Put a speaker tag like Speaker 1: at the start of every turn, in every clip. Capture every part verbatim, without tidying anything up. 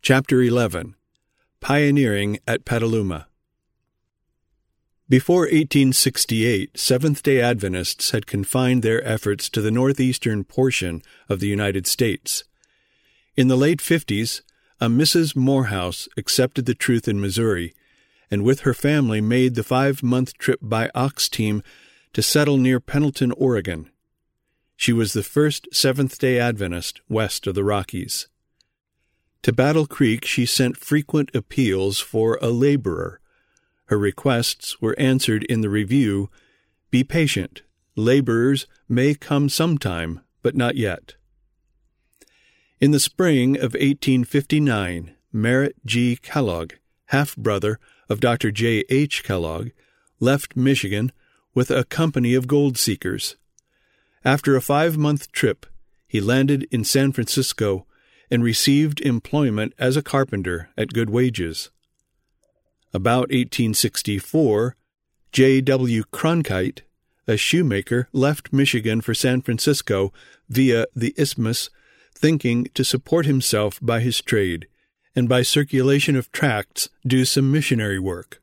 Speaker 1: Chapter eleven. Pioneering at Petaluma. Before eighteen sixty-eight, Seventh-day Adventists had confined their efforts to the northeastern portion of the United States. In the late fifties, a Missus Morehouse accepted the truth in Missouri, and with her family made the five-month trip by ox team to settle near Pendleton, Oregon. She was the first Seventh-day Adventist west of the Rockies. To Battle Creek she sent frequent appeals for a laborer. Her requests were answered in the review, "Be patient. Laborers may come sometime, but not yet." In the spring of eighteen fifty-nine, Merritt G. Kellogg, half-brother of Doctor J. H. Kellogg, left Michigan with a company of gold seekers. After a five-month trip, he landed in San Francisco and received employment as a carpenter at good wages. About eighteen sixty-four, J W Cronkite, a shoemaker, left Michigan for San Francisco via the Isthmus, thinking to support himself by his trade, and by circulation of tracts do some missionary work.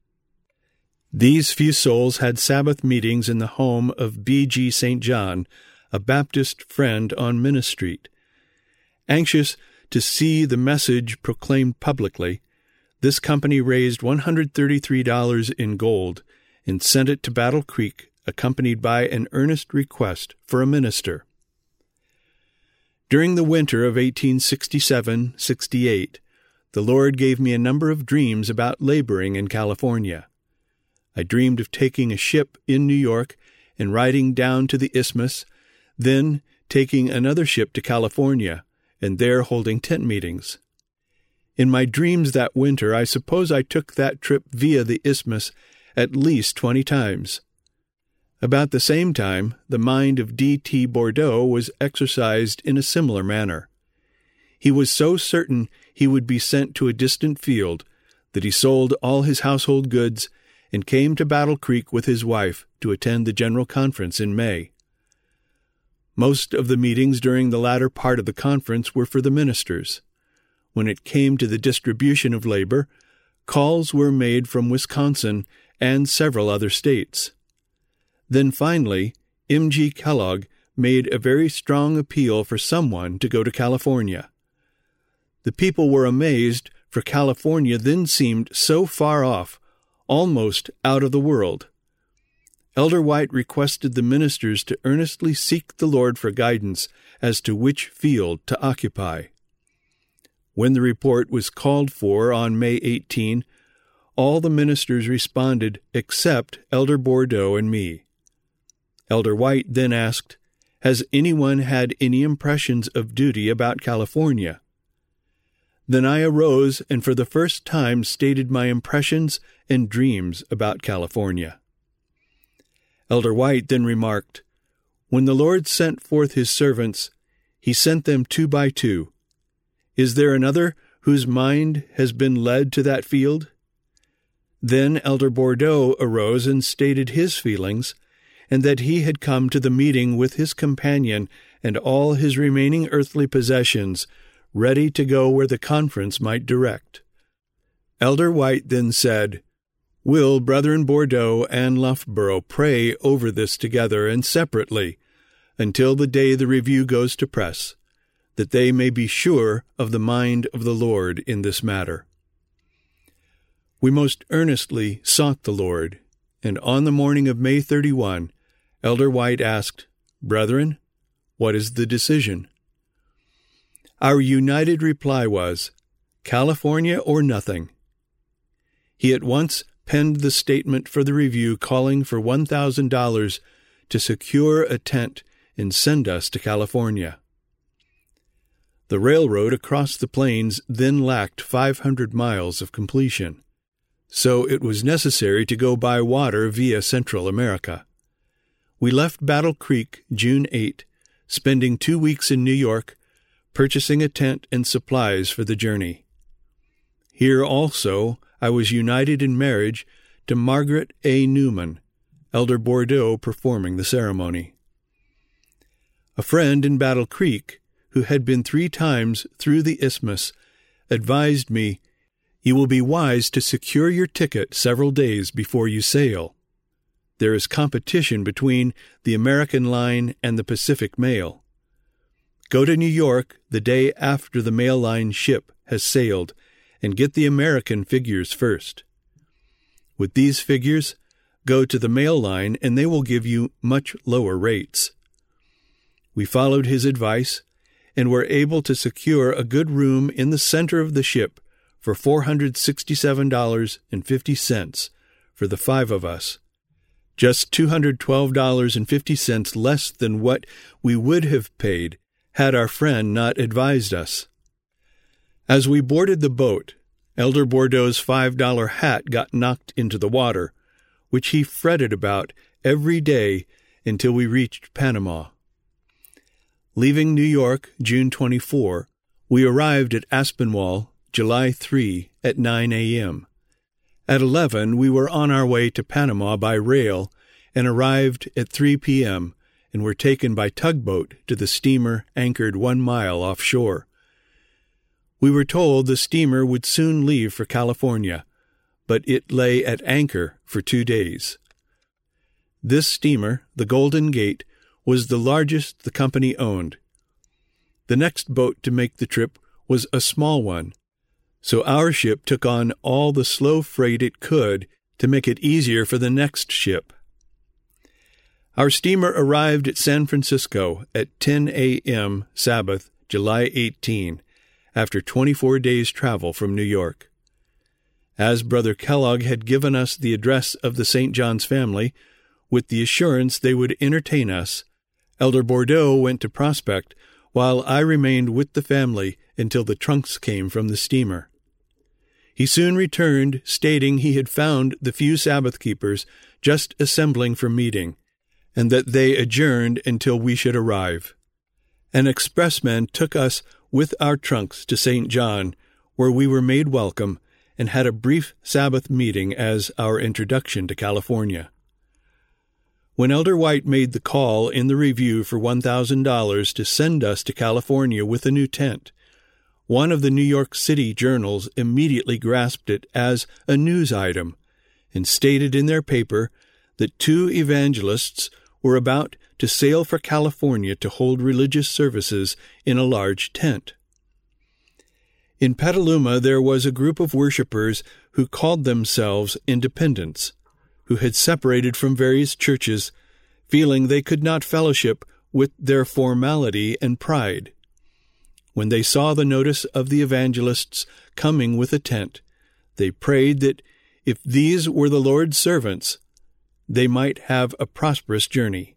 Speaker 1: These few souls had Sabbath meetings in the home of B G Saint John, a Baptist friend on Minna Street. Anxious to see the message proclaimed publicly, this company raised one hundred thirty-three dollars in gold and sent it to Battle Creek, accompanied by an earnest request for a minister. During the winter of eighteen sixty-seven sixty-eight, the Lord gave me a number of dreams about laboring in California. I dreamed of taking a ship in New York and riding down to the Isthmus, then taking another ship to California, and there holding tent meetings. In my dreams that winter, I suppose I took that trip via the Isthmus at least twenty times. About the same time, the mind of D T Bordeaux was exercised in a similar manner. He was so certain he would be sent to a distant field that he sold all his household goods and came to Battle Creek with his wife to attend the General Conference in May. Most of the meetings during the latter part of the conference were for the ministers. When it came to the distribution of labor, calls were made from Wisconsin and several other states. Then finally, M G Kellogg made a very strong appeal for someone to go to California. The people were amazed, for California then seemed so far off, almost out of the world. Elder White requested the ministers to earnestly seek the Lord for guidance as to which field to occupy. When the report was called for on May eighteenth, all the ministers responded except Elder Bordeaux and me. Elder White then asked, "Has anyone had any impressions of duty about California?" Then I arose and for the first time stated my impressions and dreams about California. Elder White then remarked, "When the Lord sent forth his servants, he sent them two by two. Is there another whose mind has been led to that field?" Then Elder Bordeaux arose and stated his feelings, and that he had come to the meeting with his companion and all his remaining earthly possessions, ready to go where the conference might direct. Elder White then said, "Will Brethren Bordeaux and Loughborough pray over this together and separately until the day the review goes to press, that they may be sure of the mind of the Lord in this matter?" We most earnestly sought the Lord, and on the morning of May thirty-first, Elder White asked, "Brethren, what is the decision?" Our united reply was, "California or nothing." He at once penned the statement for the review calling for one thousand dollars to secure a tent and send us to California. The railroad across the plains then lacked five hundred miles of completion, so it was necessary to go by water via Central America. We left Battle Creek June eighth, spending two weeks in New York, purchasing a tent and supplies for the journey. Here also I was united in marriage to Margaret A. Newman, Elder Bordeaux performing the ceremony. A friend in Battle Creek, who had been three times through the Isthmus, advised me, "You will be wise to secure your ticket several days before you sail. There is competition between the American line and the Pacific Mail. Go to New York the day after the mail line ship has sailed and get the American figures first. With these figures, go to the mail line and they will give you much lower rates." We followed his advice and were able to secure a good room in the center of the ship for four hundred sixty-seven dollars and fifty cents for the five of us, just two hundred twelve dollars and fifty cents less than what we would have paid had our friend not advised us. As we boarded the boat, Elder Bordeaux's five dollar hat got knocked into the water, which he fretted about every day until we reached Panama. Leaving New York June twenty-fourth, we arrived at Aspinwall July third at nine a.m. At eleven, we were on our way to Panama by rail and arrived at three p.m. and were taken by tugboat to the steamer anchored one mile offshore. We were told the steamer would soon leave for California, but it lay at anchor for two days. This steamer, the Golden Gate, was the largest the company owned. The next boat to make the trip was a small one, so our ship took on all the slow freight it could to make it easier for the next ship. Our steamer arrived at San Francisco at ten a.m. Sabbath, July eighteenth, after twenty-four days' travel from New York. As Brother Kellogg had given us the address of the Saint John's family, with the assurance they would entertain us, Elder Bordeaux went to Prospect, while I remained with the family until the trunks came from the steamer. He soon returned, stating he had found the few Sabbath keepers just assembling for meeting, and that they adjourned until we should arrive. An expressman took us with our trunks to Saint John, where we were made welcome and had a brief Sabbath meeting as our introduction to California. When Elder White made the call in the review for one thousand dollars to send us to California with a new tent, one of the New York City journals immediately grasped it as a news item and stated in their paper that two evangelists were about to sail for California to hold religious services in a large tent. In Petaluma there was a group of worshipers who called themselves Independents, who had separated from various churches, feeling they could not fellowship with their formality and pride. When they saw the notice of the evangelists coming with a tent, they prayed that if these were the Lord's servants, they might have a prosperous journey.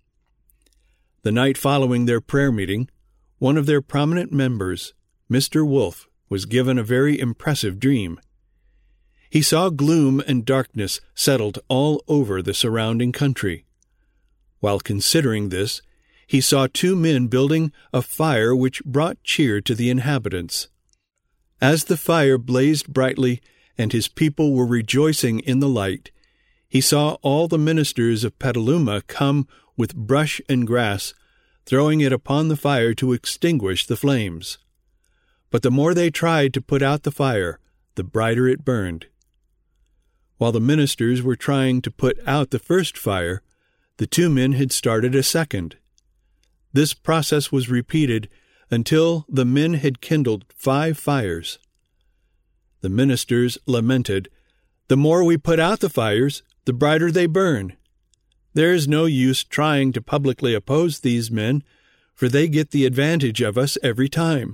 Speaker 1: The night following their prayer meeting, one of their prominent members, Mister Wolfe, was given a very impressive dream. He saw gloom and darkness settled all over the surrounding country. While considering this, he saw two men building a fire which brought cheer to the inhabitants. As the fire blazed brightly and his people were rejoicing in the light, he saw all the ministers of Petaluma come with brush and grass, throwing it upon the fire to extinguish the flames. But the more they tried to put out the fire, the brighter it burned. While the ministers were trying to put out the first fire, the two men had started a second. This process was repeated until the men had kindled five fires. The ministers lamented, "The more we put out the fires, the brighter they burn. There is no use trying to publicly oppose these men, for they get the advantage of us every time."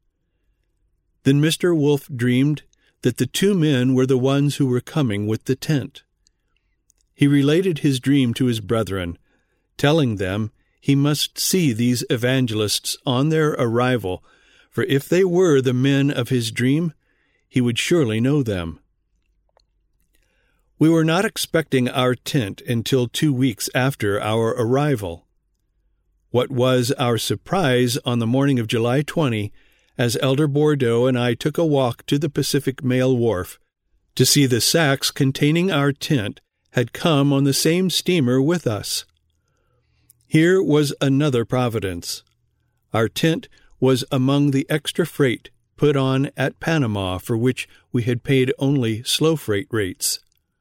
Speaker 1: Then Mister Wolfe dreamed that the two men were the ones who were coming with the tent. He related his dream to his brethren, telling them he must see these evangelists on their arrival, for if they were the men of his dream, he would surely know them. We were not expecting our tent until two weeks after our arrival. What was our surprise on the morning of July twentieth, as Elder Bordeaux and I took a walk to the Pacific Mail Wharf, to see the sacks containing our tent had come on the same steamer with us. Here was another providence. Our tent was among the extra freight put on at Panama for which we had paid only slow freight rates.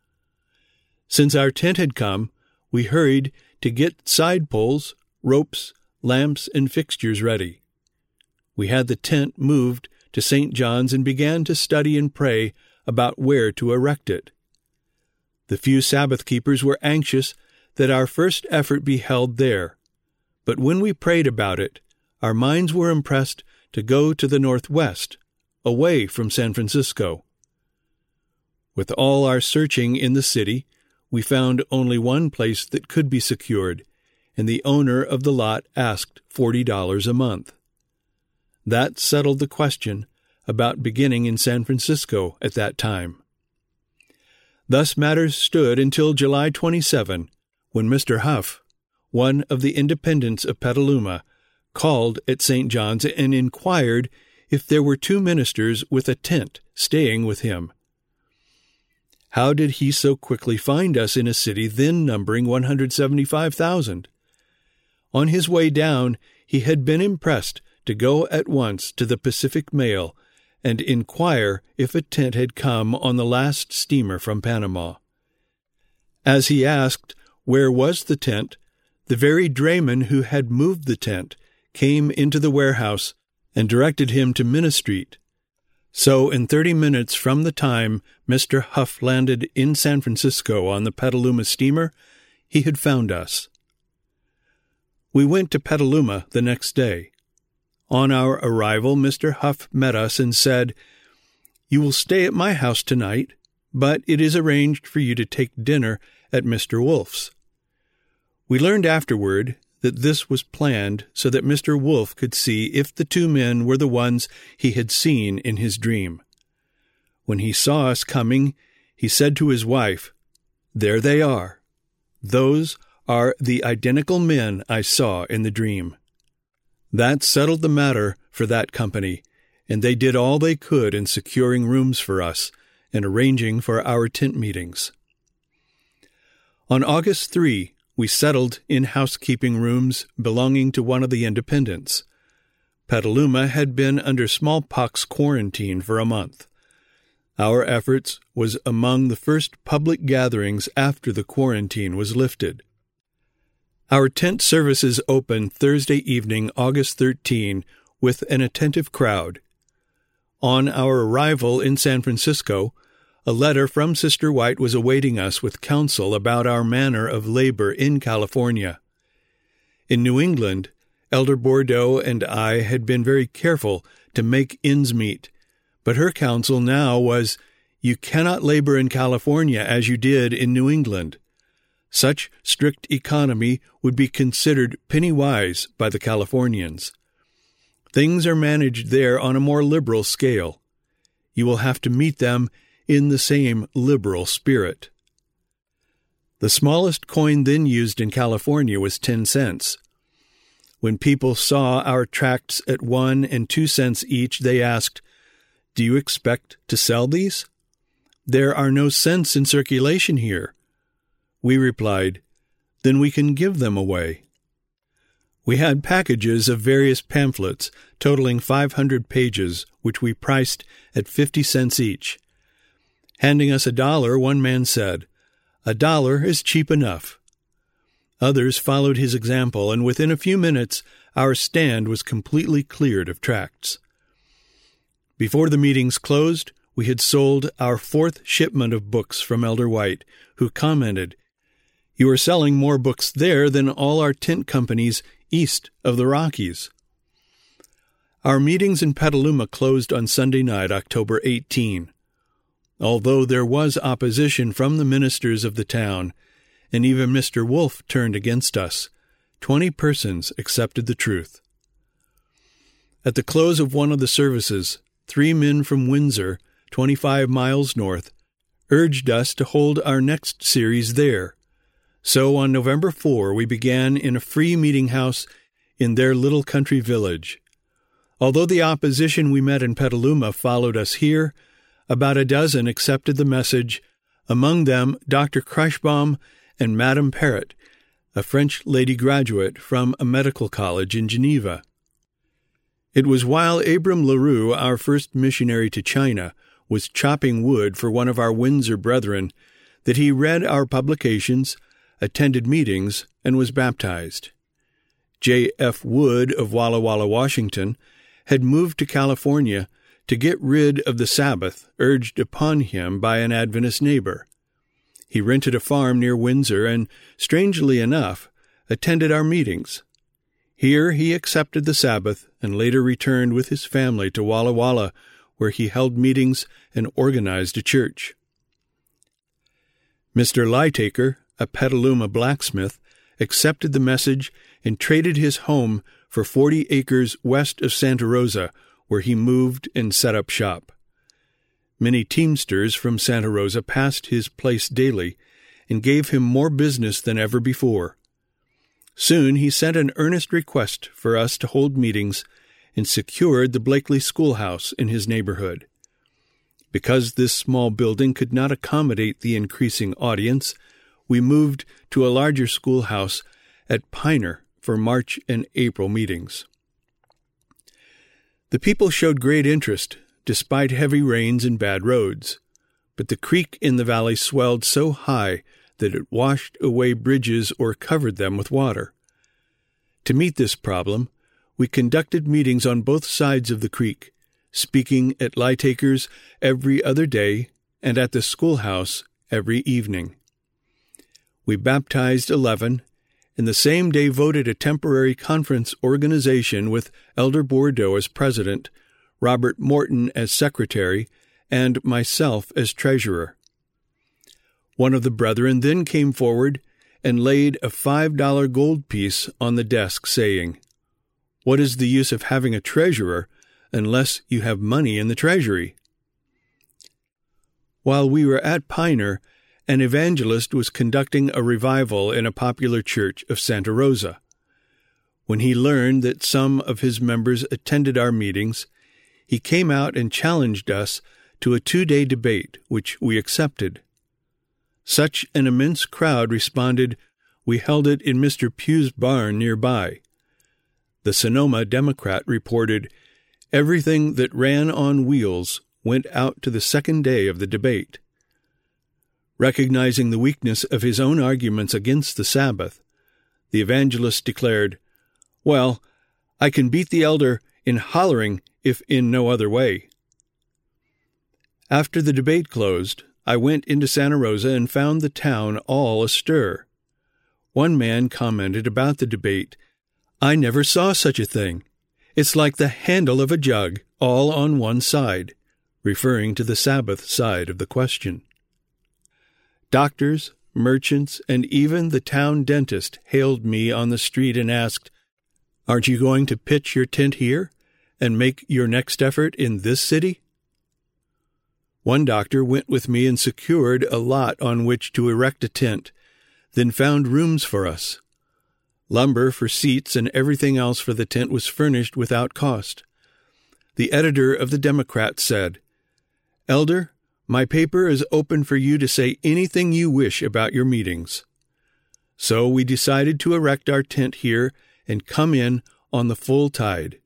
Speaker 1: Since our tent had come, we hurried to get side poles, ropes, lamps, and fixtures ready. We had the tent moved to Saint John's and began to study and pray about where to erect it. The few Sabbath keepers were anxious that our first effort be held there, but when we prayed about it, our minds were impressed to go to the northwest, away from San Francisco. With all our searching in the city, we found only one place that could be secured, and the owner of the lot asked forty dollars a month. That settled the question about beginning in San Francisco at that time. Thus matters stood until July twenty-seventh, when Mister Huff, one of the Independents of Petaluma, called at Saint John's and inquired if there were two ministers with a tent staying with him. How did he so quickly find us in a city then numbering one hundred seventy-five thousand? On his way down, he had been impressed to go at once to the Pacific Mail and inquire if a tent had come on the last steamer from Panama. As he asked where was the tent, the very drayman who had moved the tent came into the warehouse and directed him to Minna Street. So in thirty minutes from the time Mister Huff landed in San Francisco on the Petaluma steamer, he had found us. We went to Petaluma the next day. On our arrival, Mister Huff met us and said, "You will stay at my house tonight, but it is arranged for you to take dinner at Mister Wolf's." We learned afterward that this was planned so that Mister Wolf could see if the two men were the ones he had seen in his dream. When he saw us coming, he said to his wife, "There they are. Those are the identical men I saw in the dream." That settled the matter for that company, and they did all they could in securing rooms for us and arranging for our tent meetings. On August third, we settled in housekeeping rooms belonging to one of the Independents. Petaluma had been under smallpox quarantine for a month. Our efforts was among the first public gatherings after the quarantine was lifted. Our tent services opened Thursday evening, August thirteenth, with an attentive crowd. On our arrival in San Francisco, a letter from Sister White was awaiting us with counsel about our manner of labor in California. In New England, Elder Bordeaux and I had been very careful to make ends meet, but her counsel now was, "You cannot labor in California as you did in New England." Such strict economy would be considered penny-wise by the Californians. Things are managed there on a more liberal scale. You will have to meet them in the same liberal spirit. The smallest coin then used in California was ten cents. When people saw our tracts at one and two cents each, they asked, "Do you expect to sell these? There are no cents in circulation here." We replied, "Then we can give them away." We had packages of various pamphlets totaling five hundred pages, which we priced at fifty cents each. Handing us a dollar, one man said, "A dollar is cheap enough." Others followed his example, and within a few minutes our stand was completely cleared of tracts. Before the meetings closed, we had sold our fourth shipment of books from Elder White, who commented, "You are selling more books there than all our tent companies east of the Rockies." Our meetings in Petaluma closed on Sunday night, October eighteenth. Although there was opposition from the ministers of the town, and even Mister Wolf turned against us, twenty persons accepted the truth. At the close of one of the services, three men from Windsor, twenty-five miles north, urged us to hold our next series there. So on November fourth, we began in a free meeting house in their little country village. Although the opposition we met in Petaluma followed us here, about a dozen accepted the message, among them Doctor Crushbaum and Madame Perrot, a French lady graduate from a medical college in Geneva. It was while Abram LaRue, our first missionary to China, was chopping wood for one of our Windsor brethren that he read our publications, attended meetings, and was baptized. J F Wood of Walla Walla, Washington, had moved to California to get rid of the Sabbath urged upon him by an Adventist neighbor. He rented a farm near Windsor and, strangely enough, attended our meetings. Here he accepted the Sabbath and later returned with his family to Walla Walla, where he held meetings and organized a church. Mister Lytaker, a Petaluma blacksmith, accepted the message and traded his home for forty acres west of Santa Rosa, where he moved and set up shop. Many teamsters from Santa Rosa passed his place daily and gave him more business than ever before. Soon he sent an earnest request for us to hold meetings and secured the Blakely Schoolhouse in his neighborhood. Because this small building could not accommodate the increasing audience, we moved to a larger schoolhouse at Piner for March and April meetings. The people showed great interest, despite heavy rains and bad roads, but the creek in the valley swelled so high that it washed away bridges or covered them with water. To meet this problem, we conducted meetings on both sides of the creek, speaking at Lytaker's every other day and at the schoolhouse every evening. We baptized eleven, and the same day voted a temporary conference organization with Elder Bordeaux as president, Robert Morton as secretary, and myself as treasurer. One of the brethren then came forward and laid a five dollar gold piece on the desk, saying, "What is the use of having a treasurer unless you have money in the treasury?" While we were at Piner, an evangelist was conducting a revival in a popular church of Santa Rosa. When he learned that some of his members attended our meetings, he came out and challenged us to a two-day debate, which we accepted. Such an immense crowd responded, we held it in Mister Pugh's barn nearby. The Sonoma Democrat reported, everything that ran on wheels went out to the second day of the debate. Recognizing the weakness of his own arguments against the Sabbath, the evangelist declared, "Well, I can beat the elder in hollering if in no other way." After the debate closed, I went into Santa Rosa and found the town all astir. One man commented about the debate, "I never saw such a thing. It's like the handle of a jug, all on one side," referring to the Sabbath side of the question. Doctors, merchants, and even the town dentist hailed me on the street and asked, "Aren't you going to pitch your tent here and make your next effort in this city?" One doctor went with me and secured a lot on which to erect a tent, then found rooms for us. Lumber for seats and everything else for the tent was furnished without cost. The editor of the Democrat said, "Elder, my paper is open for you to say anything you wish about your meetings." So we decided to erect our tent here and come in on the full tide.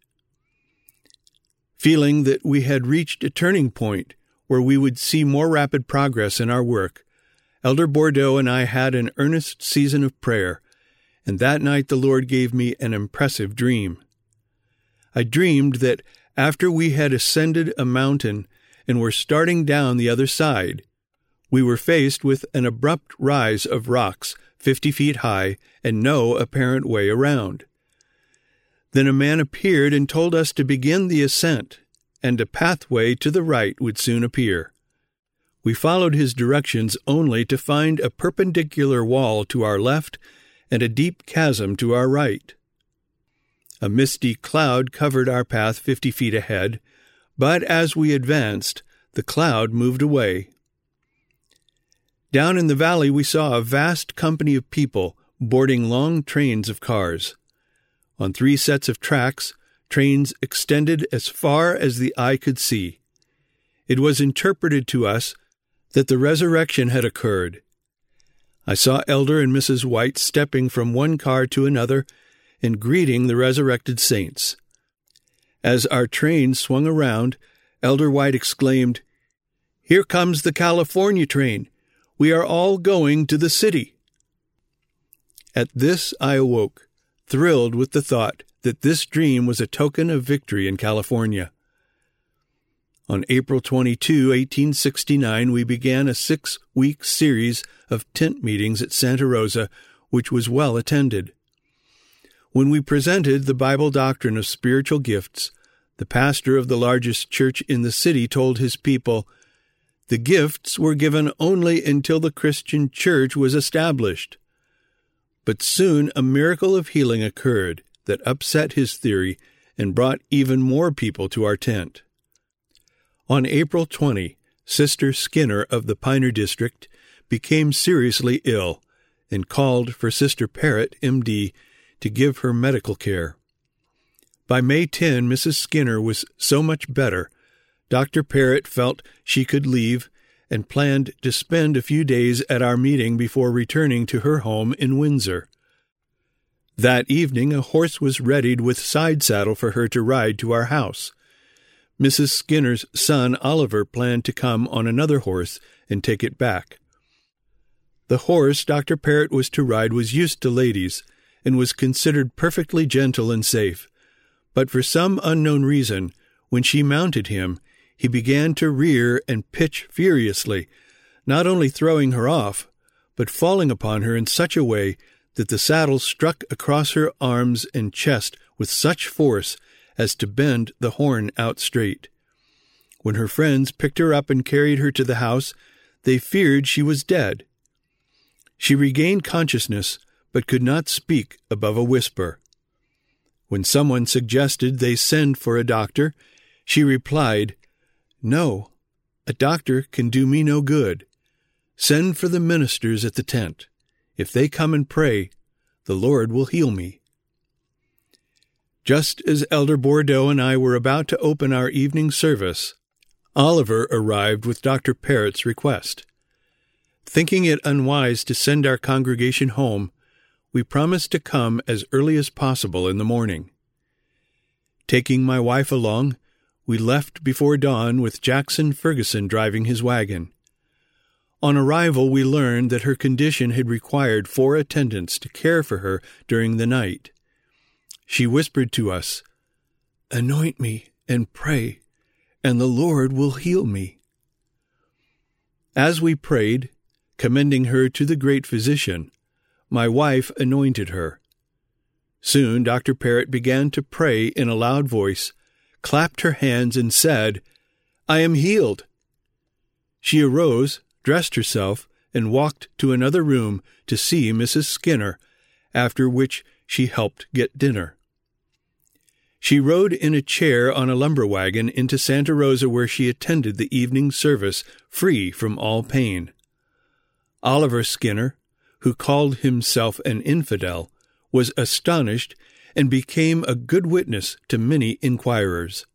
Speaker 1: Feeling that we had reached a turning point where we would see more rapid progress in our work, Elder Bordeaux and I had an earnest season of prayer, and that night the Lord gave me an impressive dream. I dreamed that after we had ascended a mountain and were starting down the other side, we were faced with an abrupt rise of rocks fifty feet high and no apparent way around. Then a man appeared and told us to begin the ascent, and a pathway to the right would soon appear. We followed his directions only to find a perpendicular wall to our left and a deep chasm to our right. A misty cloud covered our path fifty feet ahead, but as we advanced, the cloud moved away. Down in the valley we saw a vast company of people boarding long trains of cars. On three sets of tracks, trains extended as far as the eye could see. It was interpreted to us that the resurrection had occurred. I saw Elder and Missus White stepping from one car to another and greeting the resurrected saints. As our train swung around, Elder White exclaimed, "Here comes the California train. We are all going to the city." At this I awoke, thrilled with the thought that this dream was a token of victory in California. On April twenty-second, eighteen sixty-nine, we began a six-week series of tent meetings at Santa Rosa, which was well attended. When we presented the Bible doctrine of spiritual gifts, the pastor of the largest church in the city told his people, "The gifts were given only until the Christian church was established." But soon a miracle of healing occurred that upset his theory and brought even more people to our tent. On April twentieth, Sister Skinner of the Piner District became seriously ill and called for Sister Parrott, M D, to give her medical care. By May tenth, Missus Skinner was so much better, Doctor Parrott felt she could leave and planned to spend a few days at our meeting before returning to her home in Windsor. That evening, a horse was readied with side saddle for her to ride to our house. Missus Skinner's son, Oliver, planned to come on another horse and take it back. The horse Doctor Parrott was to ride was used to ladies and was considered perfectly gentle and safe. But for some unknown reason, when she mounted him, he began to rear and pitch furiously, not only throwing her off, but falling upon her in such a way that the saddle struck across her arms and chest with such force as to bend the horn out straight. When her friends picked her up and carried her to the house, they feared she was dead. She regained consciousness, but could not speak above a whisper. When someone suggested they send for a doctor, she replied, "No, a doctor can do me no good. Send for the ministers at the tent. If they come and pray, the Lord will heal me." Just as Elder Bordeaux and I were about to open our evening service, Oliver arrived with Doctor Parrott's request. Thinking it unwise to send our congregation home, we promised to come as early as possible in the morning. Taking my wife along, we left before dawn with Jackson Ferguson driving his wagon. On arrival, we learned that her condition had required four attendants to care for her during the night. She whispered to us, "Anoint me and pray, and the Lord will heal me." As we prayed, commending her to the great physician, my wife anointed her. Soon Doctor Parrott began to pray in a loud voice, clapped her hands, and said, "I am healed." She arose, dressed herself, and walked to another room to see Missus Skinner, after which she helped get dinner. She rode in a chair on a lumber wagon into Santa Rosa, where she attended the evening service free from all pain. Oliver Skinner, who called himself an infidel, was astonished and became a good witness to many inquirers.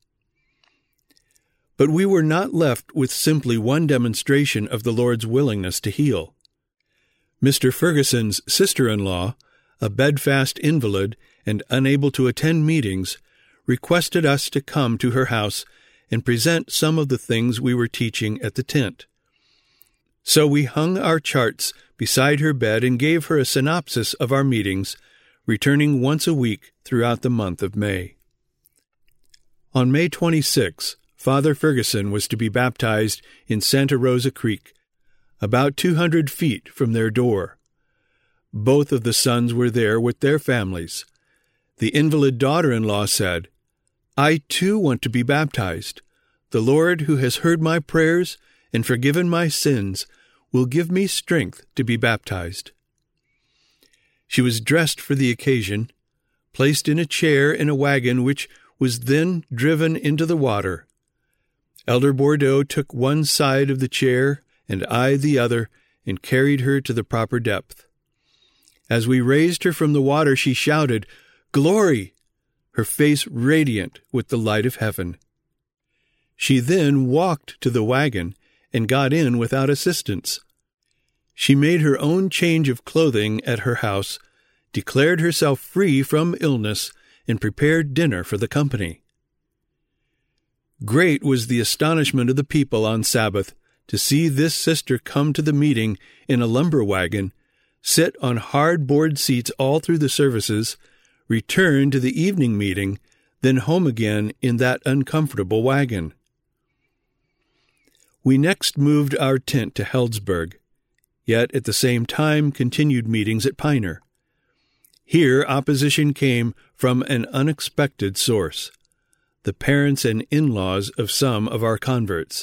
Speaker 1: But we were not left with simply one demonstration of the Lord's willingness to heal. Mister Ferguson's sister-in-law, a bedfast invalid and unable to attend meetings, requested us to come to her house and present some of the things we were teaching at the tent. So we hung our charts beside her bed and gave her a synopsis of our meetings, returning once a week throughout the month of May. On May twenty-sixth, Father Ferguson was to be baptized in Santa Rosa Creek, about two hundred feet from their door. Both of the sons were there with their families. The invalid daughter-in-law said, "I too want to be baptized. The Lord, who has heard my prayers and forgiven my sins, will give me strength to be baptized." She was dressed for the occasion, placed in a chair in a wagon which was then driven into the water. Elder Bordeaux took one side of the chair and I the other and carried her to the proper depth. As we raised her from the water, she shouted, "Glory!" her face radiant with the light of heaven. She then walked to the wagon and got in without assistance. She made her own change of clothing at her house, declared herself free from illness, and prepared dinner for the company. Great was the astonishment of the people on Sabbath to see this sister come to the meeting in a lumber wagon, sit on hard board seats all through the services, return to the evening meeting, then home again in that uncomfortable wagon. We next moved our tent to Healdsburg, yet at the same time continued meetings at Piner. Here opposition came from an unexpected source, the parents and in-laws of some of our converts.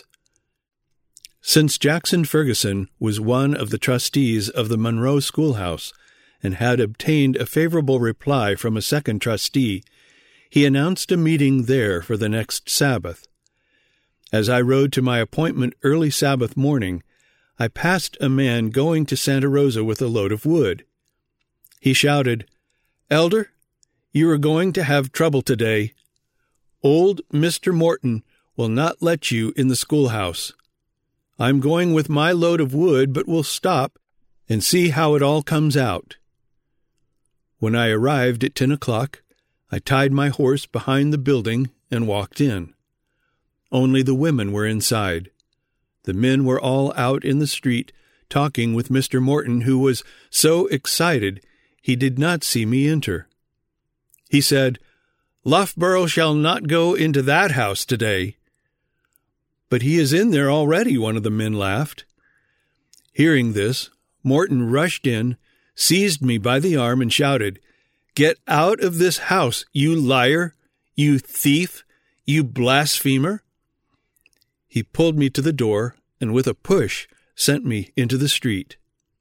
Speaker 1: Since Jackson Ferguson was one of the trustees of the Monroe Schoolhouse and had obtained a favorable reply from a second trustee, he announced a meeting there for the next Sabbath. As I rode to my appointment early Sabbath morning, I passed a man going to Santa Rosa with a load of wood. He shouted, "Elder, you are going to have trouble today. Old Mister Morton will not let you in the schoolhouse. I'm going with my load of wood, but will stop and see how it all comes out." When I arrived at ten o'clock, I tied my horse behind the building and walked in. Only the women were inside. The men were all out in the street talking with Mister Morton, who was so excited he did not see me enter. He said, "Loughborough shall not go into that house today." "But he is in there already," one of the men laughed. Hearing this, Morton rushed in, seized me by the arm, and shouted, "Get out of this house, you liar, you thief, you blasphemer!" He pulled me to the door, and with a push sent me into the street.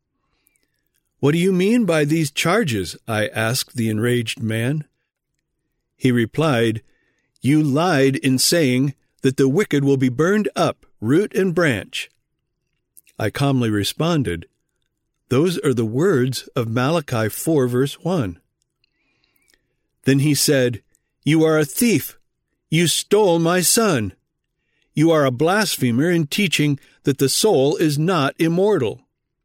Speaker 1: "What do you mean by these charges?" I asked the enraged man. He replied, "You lied in saying that the wicked will be burned up, root and branch." I calmly responded, "Those are the words of Malachi four, verse one. Then he said, "You are a thief. You stole my son. You are a blasphemer in teaching that the soul is not immortal."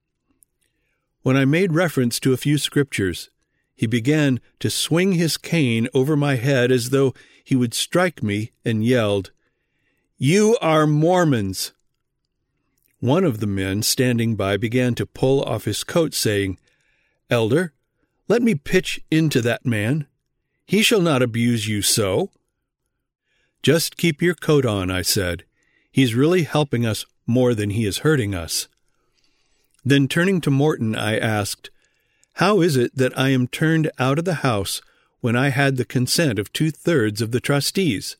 Speaker 1: When I made reference to a few scriptures, he began to swing his cane over my head as though he would strike me and yelled, "You are Mormons." One of the men standing by began to pull off his coat, saying, "Elder, let me pitch into that man. He shall not abuse you so." "Just keep your coat on," I said. "He's really helping us more than he is hurting us." Then turning to Morton, I asked, "How is it that I am turned out of the house when I had the consent of two-thirds of the trustees?"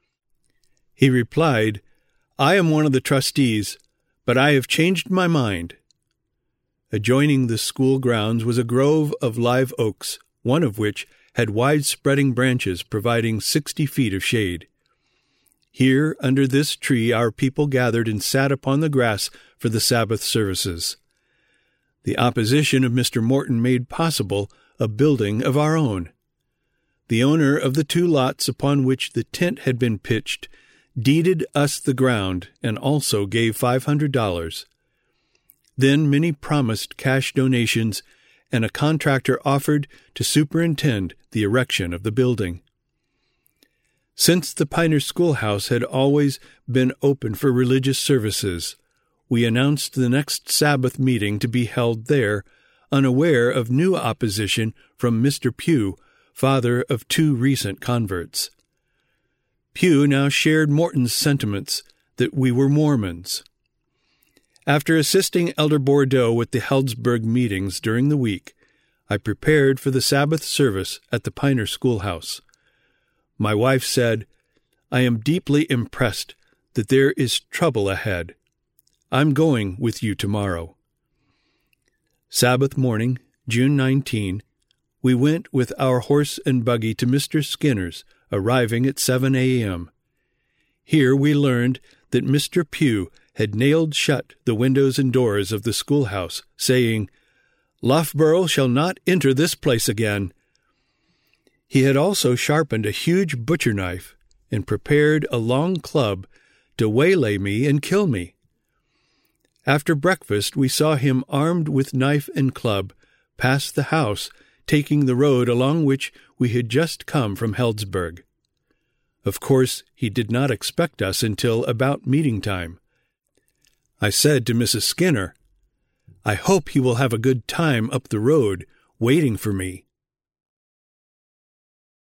Speaker 1: He replied, "I am one of the trustees, but I have changed my mind." Adjoining the school grounds was a grove of live oaks, one of which had wide-spreading branches providing sixty feet of shade. Here, under this tree, our people gathered and sat upon the grass for the Sabbath services. The opposition of Mister Morton made possible a building of our own. The owner of the two lots upon which the tent had been pitched deeded us the ground and also gave five hundred dollars. Then many promised cash donations, and a contractor offered to superintend the erection of the building. Since the Piner Schoolhouse had always been open for religious services, we announced the next Sabbath meeting to be held there, unaware of new opposition from Mister Pugh, father of two recent converts. Pugh now shared Morton's sentiments that we were Mormons. After assisting Elder Bordeaux with the Healdsburg meetings during the week, I prepared for the Sabbath service at the Piner Schoolhouse. My wife said, "I am deeply impressed that there is trouble ahead. I'm going with you tomorrow." Sabbath morning, June nineteenth, we went with our horse and buggy to Mister Skinner's, arriving at seven a.m. Here we learned that Mister Pugh had nailed shut the windows and doors of the schoolhouse, saying, "Loughborough shall not enter this place again." He had also sharpened a huge butcher knife and prepared a long club to waylay me and kill me. After breakfast, we saw him armed with knife and club pass the house, taking the road along which we had just come from Healdsburg. Of course, he did not expect us until about meeting time. I said to Missus Skinner, "I hope he will have a good time up the road, waiting for me."